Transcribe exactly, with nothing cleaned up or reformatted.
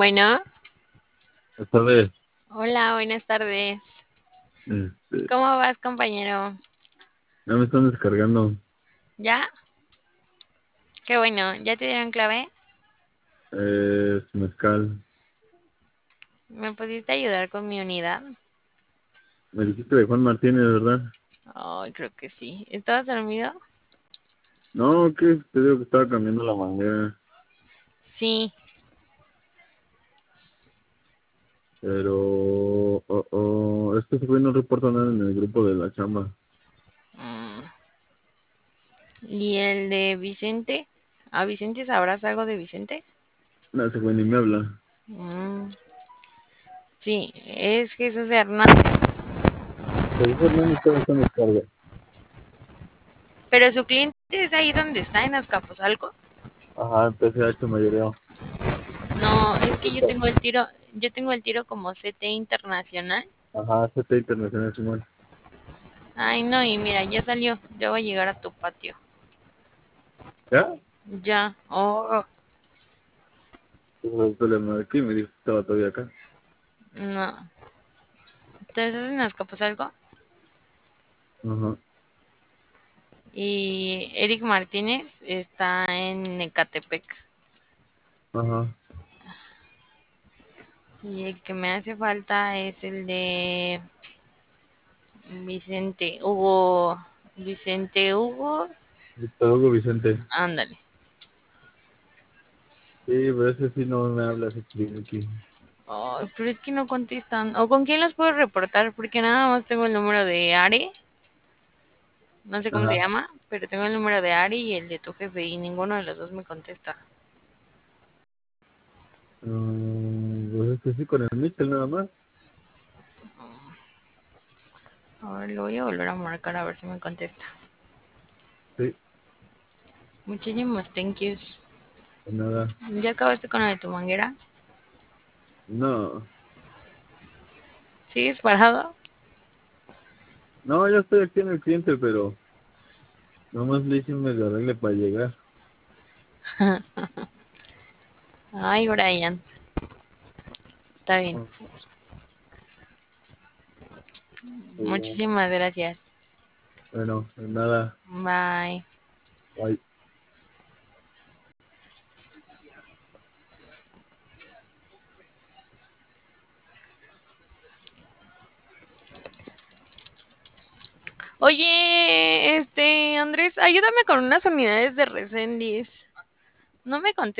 Bueno, Esta vez, hola, buenas tardes. este, ¿Cómo vas, compañero? ya me están descargando. ¿Ya? Qué bueno, ¿ya te dieron clave? Eh, mezcal. ¿Me pudiste ayudar con mi unidad? Me dijiste de Juan Martínez, ¿verdad? Ay, creo que sí. ¿Estabas dormido? No, que te digo que estaba cambiando la manguera. Sí. Pero, oh, oh, es que ese güey no reporta nada en el grupo de la chamba. Mm, ¿Y el de Vicente? ¿A Vicente sabrás algo de Vicente? No, ese güey ni me habla. Mm, sí, es Jesús Hernández. Jesús Hernández todavía está en descarga. Pero su cliente es ahí donde está, en Azcapotzalco. Ajá, empecé a hecho mayoreo. No, es que yo tengo el tiro, yo tengo el tiro como C T internacional. Ajá, C T Internacional Simón. Ay, no, y mira, ya salió. Ya voy a llegar a tu patio. ¿Ya? Ya. Oh, Pues ahorita le marqué y me dijo que estaba todavía acá. no. Entonces en Azcapotzalco. Ajá, Y Eric Martínez está en Ecatepec. ajá. Y el que me hace falta es el de Vicente Hugo. Vicente Hugo. Víctor Hugo Vicente. Ándale. Sí, pero ese sí no me habla, ese aquí. Oh, pero es que no contestan. ¿O con quién los puedo reportar? Porque nada más tengo el número de Ari. No sé cómo se Ajá. llama, pero tengo el número de Ari y el de tu jefe y ninguno de los dos me contesta. Mm, pues es que sí, con el Michel nada más. A ver, lo voy a volver a marcar a ver si me contesta. Sí, Muchísimos thank yous. de nada. ¿Ya acabaste con lo de tu manguera? No, ¿Sigues parado? no, ya estoy aquí en el cliente, pero nomás le hice un medio arregle para llegar. Ay, Brian. Está bien. Ah, eh, Muchísimas gracias. bueno, de nada. Bye. Bye. Oye, este, Andrés, ayúdame con unas unidades de Resendiz. No me contestas.